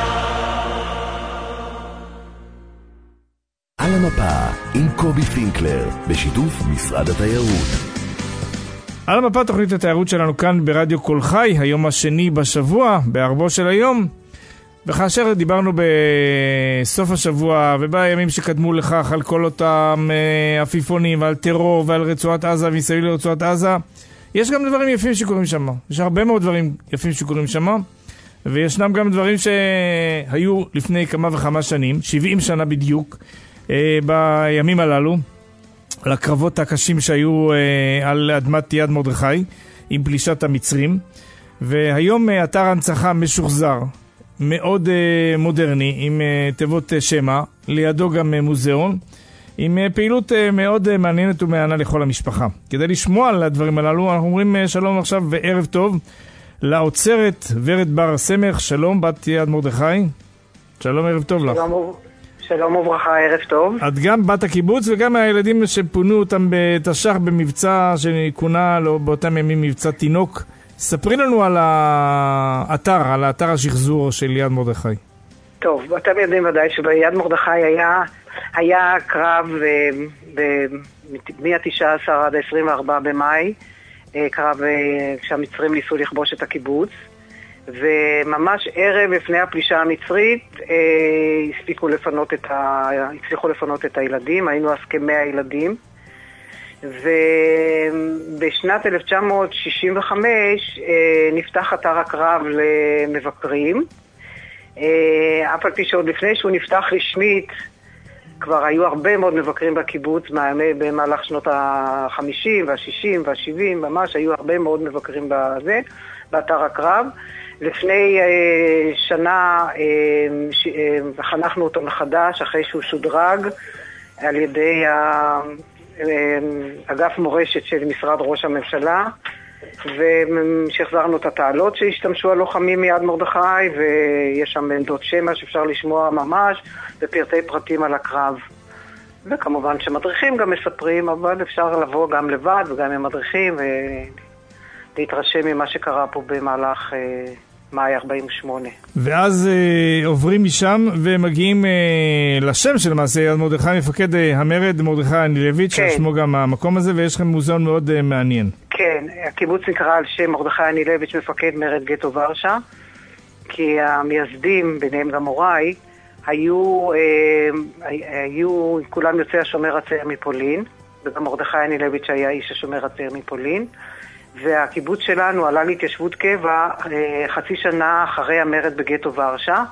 על המפה עם קובי פינקלר, בשיתוף משרד התיירות. על המפה תוכנית התיירות שלנו כאן ברדיו כל חי, היום השני בשבוע, בערבו של היום. וכאשר דיברנו בסוף השבוע ובימים שקדמו לכך על כל אותם עפיפונים ועל טרור ועל רצועת עזה ומסביב לרצועת עזה, יש גם דברים יפים שקורים שם. יש הרבה מאוד דברים יפים שקורים שם. וישנם גם דברים שהיו לפני כמה וכמה שנים, 70 שנה בדיוק, בימים הללו, על הקרבות הקשים שהיו על אדמת יד מרדכי עם פלישת המצרים. והיום אתר הנצחה משוחזר, מאוד מודרני, עם תיבות שמה, לידו גם מוזיאון, עם פעילות מאוד מעניינת ומענה לכל המשפחה. כדי לשמוע על הדברים הללו, אנחנו אומרים שלום עכשיו וערב טוב לאוצרת ורד בר סמך. שלום, בת יד מרדכי. שלום, ערב טוב לך. שלום וברכה, ערב טוב. את גם בת הקיבוץ וגם הילדים שפונו אותם בתש"ח במבצע שכונה לו באותם ימים מבצע תינוק. ספרי לנו על האתר, על האתר השחזור של יד מרדכי. טוב, אתם יודעים ודאי שביד מרדכי היה קרב מ-19 עד 24 במאי, קרב כשהמצרים ניסו לכבוש את הקיבוץ, וממש ערב לפני הפלישה המצרית הצליחו לפנות את הילדים, היינו אז כ100 ילדים, ובשנת 1965 נפתח אתר הקרב למבקרים, אף על פי שעוד לפני שהוא נפתח רשמית כבר היו הרבה מאוד מבקרים בקיבוץ במהלך שנות ה-50 וה-60 וה-70, ממש היו הרבה מאוד מבקרים באתר הקרב. לפני שנה חנכנו אותו מחדש אחרי שהוא שודרג על ידי אגף מורשת של משרד ראש הממשלה, ושחזרנו את התעלות שהשתמשו הלוחמים מיד מרדכי, ויש שם עמדות שמע שאפשר לשמוע ממש בפרטי פרטים על הקרב. וכמובן שמדריכים גם מספרים, אבל אפשר לבוא גם לבד וגם עם מדריכים ולהתרשם ממה שקרה פה במהלך מאי 48. ואז עוברים משם ומגיעים לשם של מעשה יד מרדכי, מפקד המרד מרדכי אנילביץ', כן. ששמו גם המקום הזה, ויש לכם מוזיאון מאוד מעניין. כן, הקיבוץ נקרא על שם מרדכי אנילביץ', מפקד מרד גטו ורשה, כי המייסדים, ביניהם גם הוריי, היו כולם יוצאי השומר הצעיר מפולין, וגם מרדכי אנילביץ' היה איש השומר הצעיר מפולין, והקיבוץ שלנו עלה להתיישבות קבע חצי שנה אחרי המרד בגטו ורשה.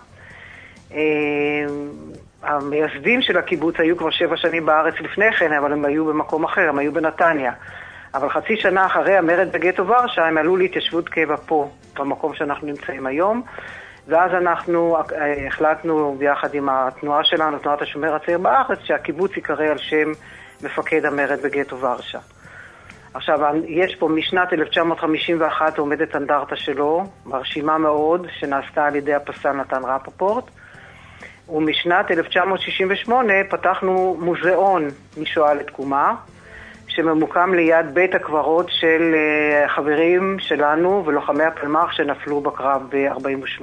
המייסדים של הקיבוץ היו כבר 7 שנים בארץ לפני כן, אבל הם היו במקום אחר, הם היו בנתניה. אבל חצי שנה אחרי המרד בגטו ורשה, הם עלו להתיישבות קבע פה, במקום שאנחנו נמצאים היום, ואז אנחנו החלטנו ביחד עם התנועה שלנו, תנועת השומר הצעיר בארץ, שהקיבוץ יקרא על שם מפקד המרד בגטו ורשה. עכשיו, יש פה משנת 1951 עומדת אנדרטה שלו, מרשימה מאוד, שנעשתה על ידי הפסל נתן רפפורט, ומשנת 1968 פתחנו מוזיאון משואה לתקומה, שממוקם ליד בית הקברות של חברים שלנו ולוחמי הפלמ"ח שנפלו בקרב ב-48.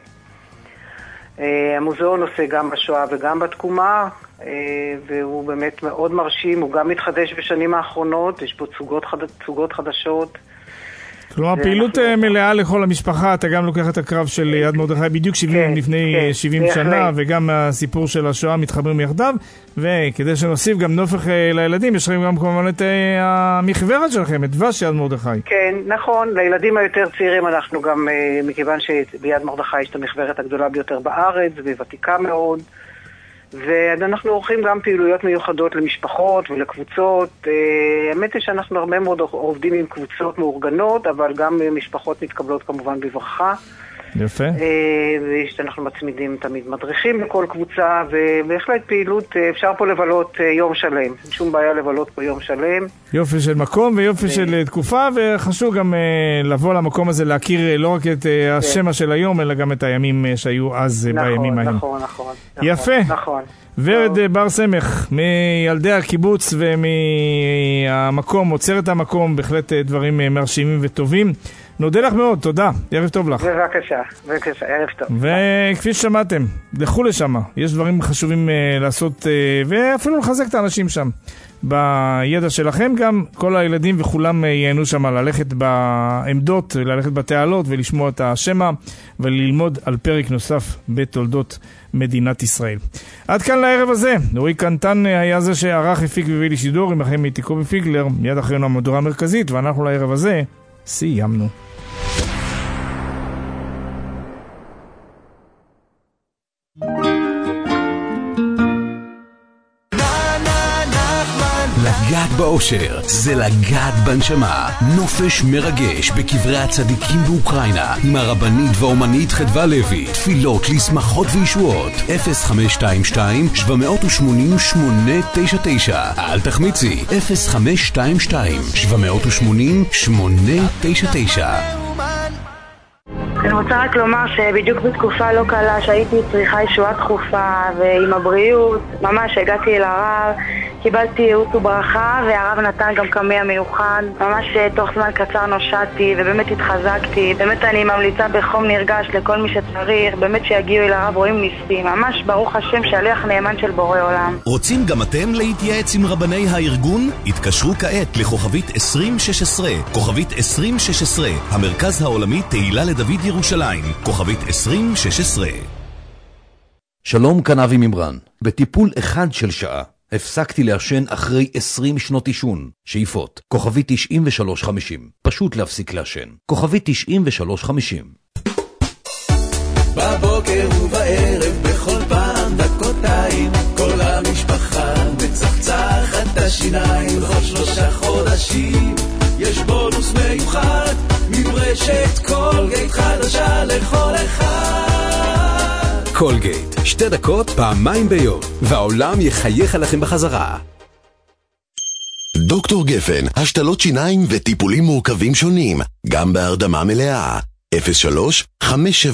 המוזיאון עושה גם בשואה וגם בתקומה, והוא באמת מאוד מרשים, הוא גם מתחדש בשנים האחרונות, יש בו צוגות חדשות. כלומר, פעילות מלאה לכל המשפחה, אתה גם לוקח את הקרב של יד מרדכי בדיוק לפני 70 שנה, וגם הסיפור של השואה מתחברים יחדיו, וכדי שנוסיף גם נופך לילדים, יש לכם גם כמובן את המחברת שלכם, את דבש יד מרדכי. כן, נכון, לילדים היותר צעירים אנחנו גם, מכיוון שביד מרדכי יש את המחברת הגדולה ביותר בארץ, וותיקה מאוד, ואנחנו עורכים גם פעילויות מיוחדות למשפחות ולקבוצות. האמת היא שאנחנו הרבה מאוד עובדים עם קבוצות מאורגנות, אבל גם משפחות מתקבלות כמובן בברכה. יפה. ואנחנו מצמידים תמיד מדריכים לכל קבוצה, ובהחלט פעילות, אפשר פה לבלות יום שלם. שום בעיה לבלות פה יום שלם. יופי של מקום ויופי של תקופה, וחשוב גם לבוא למקום הזה, להכיר לא רק את השמה של היום, אלא גם את הימים שהיו אז בימים ההם. נכון. יפה. נכון. ורד בר סמך, מילדי הקיבוץ ומהמקום, עוצרת המקום, בהחלט דברים מרשימים וטובים. נודה לך מאוד, תודה, ערב טוב לך. בבקשה, ערב טוב. וכפי ששמעתם, לכו לשם, יש דברים חשובים לעשות, ואפילו לחזק את האנשים שם. בידע שלכם גם, כל הילדים וכולם ייהנו שם ללכת בעמדות, ללכת בתעלות ולשמוע את השמה, וללמוד על פרק נוסף בתולדות מדינת ישראל. עד כאן לערב הזה, רועי קנטן היה זה שערך, הפיק והביא לי שידור, עם לכם הייתי קובי פיגלר, מיד אחרינו המהדורה המרכזית, ואנחנו לערב הזה סיימנו. לגעת באושר זה לגעת בנשמה. נופש מרגש בקברי הצדיקים באוקראינה עם הרבנית והאומנית חדווה לוי. תפילות לשמחות וישועות. 0522-780-899. אל תחמיצי, 0522-780-899. אני רוצה רק לומר שבדיוק בתקופה לא קלה שהייתי צריכה ישועה דחופה, ועם הבריאות ממש הגעתי אל הרב, קיבלתי ייעוץ וברכה, והרב נתן גם קמע מיוחד. ממש תוך זמן קצר נושעתי ובאמת התחזקתי. באמת אני ממליצה בחום נרגש לכל מי שצריך, באמת שיגיעו אל הרב, רואים ניסים. ממש ברוך השם שליח נאמן של בורא עולם. רוצים גם אתם להתייעץ עם רבני הארגון? התקשרו כעת לכוכבית 2016, כוכבית 2016, המרכז העולמי תהילה לדוד ירושלים, כוכבית 2016. שלום, כאן אבי ממרן. בטיפול אחד של שעה הפסקתי לעשן אחרי 20 שנות עישון. שאיפות, כוכבית 9350. פשוט להפסיק לעשן. כוכבית 9350. בבוקר ובערב בכל פעם דקותיים, כל המשפחה מצחצחת את השיניים. בכל 3 חודשים יש בונוס מיוחד מברשת קולגייט חדשה לכל אחד. קולגייט, 2 דקות פעמיים ביום, והעולם יחייך עליכם בחזרה. דוקטור גפן, השתלות שיניים וטיפולים מורכבים שונים, גם בהרדמה מלאה. 03-570-7575.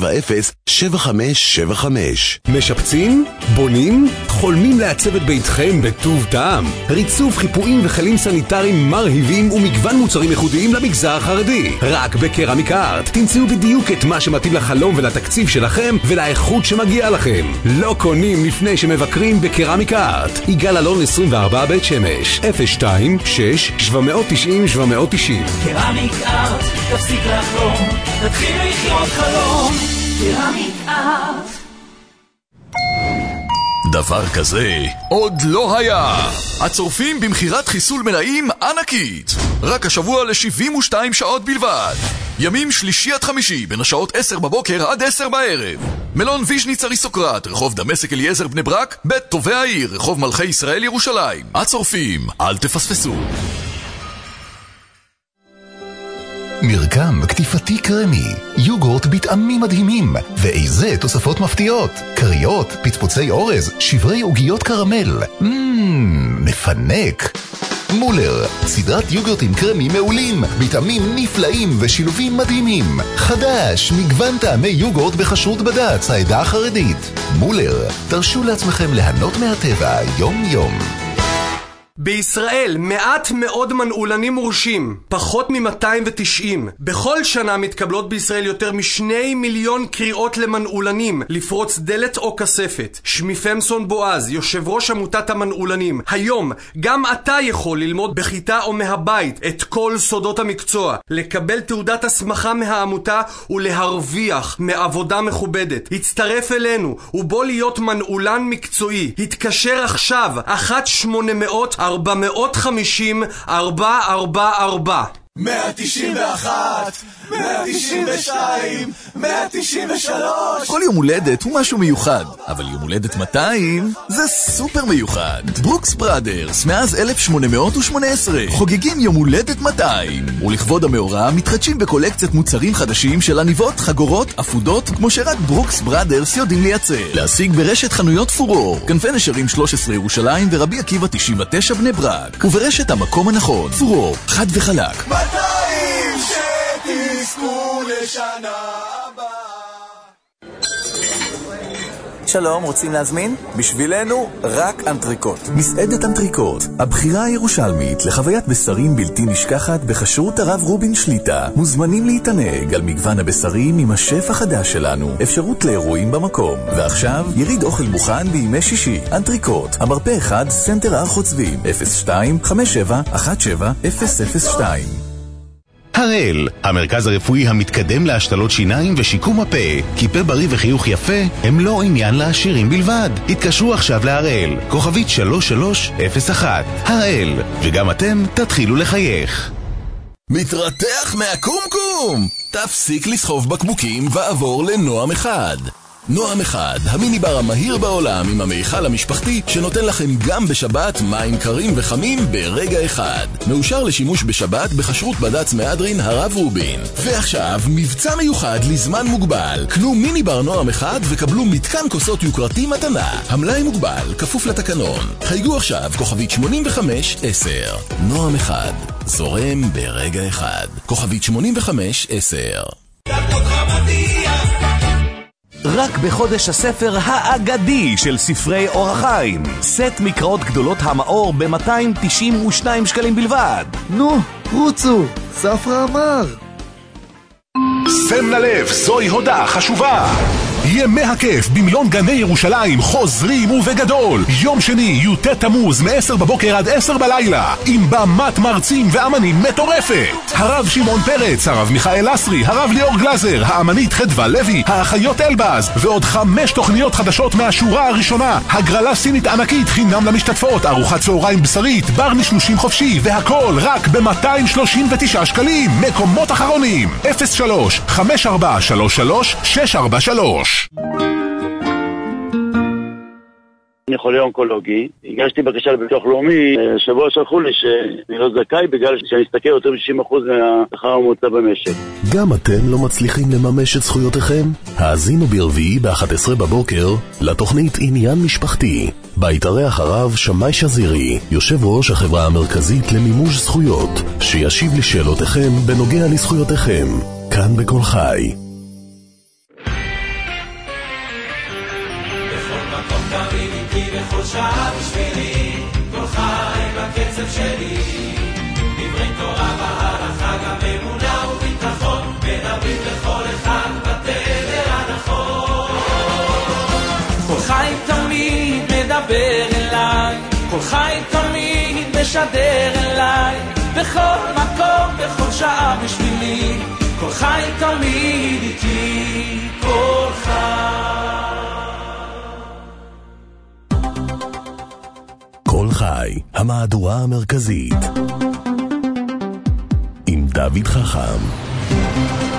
משפצים? בונים? חולמים לעצב את ביתכם בטוב טעם? ריצוף, חיפויים וכלים סניטריים מרהיבים ומגוון מוצרים ייחודיים למגזר החרדי. רק בקרמיק ארט תמצאו בדיוק את מה שמתאים לחלום ולתקציב שלכם ולאיכות שמגיע לכם. לא קונים לפני שמבקרים בקרמיק ארט. יגאל אלון 24 בית שמש, 026-790-790. קרמיק ארט, תפסיק לחלום, תתחיל לחיות חלום. שיר המתאהב. דבר כזה עוד לא היה. הצורפים במחירת חיסול מלאים ענקית. רק השבוע ל-72 שעות בלבד. ימים שלישי עד חמישי בין השעות 10 בבוקר עד 10 בערב. מלון ויז'ניץ אריסוקרט, רחוב דמשק אליעזר בני ברק, בית טובי העיר, רחוב מלכי ישראל ירושלים. הצורפים, אל תפספסו. מרקם קטיפתי קרמי, יוגורט בטעמים מדהימים, ואיזה תוספות מפתיעות, קריות, פצפוצי אורז, שברי עוגיות קרמל. מפנק. מולר, סדרת יוגורטים קרמי מעולים, בטעמים נפלאים ושילובים מדהימים. חדש, מגוון טעמי יוגורט בכשרות בד"ץ, העדה החרדית. מולר, תרשו לעצמכם ליהנות מהטבע יום יום. בישראל מעט מאוד מנעולנים מורשים, פחות מ-290. בכל שנה מתקבלות בישראל יותר מ2 מיליון קריאות למנעולנים, לפרוץ דלת או כספת. שמי פמסון בועז, יושב ראש עמותת המנעולנים. היום גם אתה יכול ללמוד בכיתה או מהבית את כל סודות המקצוע, לקבל תעודת הסמכה מהעמותה ולהרוויח מעבודה מכובדת. הצטרף אלינו ובוא להיות מנעולן מקצועי. התקשר עכשיו 1-800-450-444 191, 192, 193. כל יום הולדת הוא משהו מיוחד, אבל יום הולדת 200 זה סופר מיוחד. ברוקס בראדרס, מאז 1818 חוגגים יום הולדת 200, ולכבוד המאורע מתחדשים בקולקציית מוצרים חדשים של עניבות, חגורות, אפודות, כמו שרק ברוקס בראדרס יודעים לייצר. להשיג ברשת חנויות פורור, כנפי נשרים 13 ירושלים ורבי עקיבא 99 בני ברק, וברשת המקום הנכון. פורור, חד וחלק. 200 שתזכו לשנה הבאה. שלום, רוצים להזמין? בשבילנו רק אנטריקוט. מסעדת אנטריקוט, הבחירה הירושלמית לחוויית בשרים בלתי נשכחת בכשרות הרב רובין שליטה. מוזמנים להתענג על מגוון הבשרים עם השף החדש שלנו. אפשרות לאירועים במקום. ועכשיו, יריד אוכל מוכן בימי שישי. אנטריקוט, המרפא 1, סנטר הר חוצבים, 02-5717-002. הראל, המרכז הרפואי המתקדם להשתלות שיניים ושיקום הפה. כיפה בריא וחיוך יפה הם לא עניין לעשירים בלבד. התקשרו עכשיו להראל, כוכבית 3301. הראל, וגם אתם תתחילו לחייך. מתרתח מהקומקום! תפסיק לסחוב בקבוקים ועבור לנועם אחד. נועם אחד, המיניבר המהיר בעולם עם המיכל המשפחתי שנותן לכם גם בשבת מים קרים וחמים ברגע אחד. מאושר לשימוש בשבת בכשרות בד"ץ מהדרין הרב רובין. ועכשיו מבצע מיוחד לזמן מוגבל. קנו מיניבר נועם אחד וקבלו מתקן כוסות יוקרתי מתנה. המלאי מוגבל, כפוף לתקנון. חייגו עכשיו כוכבית 8510. נועם אחד, זורם ברגע אחד. כוכבית 8510. רק בחודש הספר האגדי של ספרי אור החיים. סט מקראות גדולות המאור ב-292 שקלים בלבד. נו, רוצו, ספרא אמר. שם ללב, זוהי הודעה חשובה. ימי הכיף במלון גני ירושלים חוזרים ובגדול. יום שני, י"ט תמוז, מ-10 בבוקר עד 10 בלילה, עם במת מרצים ואמנים מטורפת. הרב שמעון פרץ, הרב מיכאל אסרי, הרב ליאור גלזר, האמנית חדווה לוי, האחיות אלבז, ועוד 5 תוכניות חדשות מהשורה הראשונה. הגרלה סינית ענקית חינם למשתתפות, ארוחת צהריים בשרית, בר נשנושים חופשי, והכל רק ב-239 שקלים. מקומות אחרונים 03-5433-643. אני חולה אונקולוגי, הגשתי בקשה לביטוח לאומי, שבוע שלחו לי שאני לא זכאי בגלל שאני אסתכל יותר מ-60% מהשכר הממוצע במשק. גם אתם לא מצליחים לממש את זכויותיכם? האזינו ברביעי ב-11 בבוקר לתוכנית עניין משפחתי, בה יתארח הרב שמאי שזירי, יושב ראש החברה המרכזית למימוש זכויות, שישיב לשאלותיכם בנוגע לזכויותיכם, כאן בכל חי. בכל שעה בשבילי, כל חי בקצב שלי, דברי תורה בהלכה, גם אמונה וביטחון, מדברים לכל אחד בתדר הנכון. כל חי תמיד מדבר אליי, כל חי תמיד משדר אליי, בכל מקום, בכל שעה בשבילי, כל חי תמיד איתי, כל חי. כל חי, המהדורה המרכזית עם דוד חכם.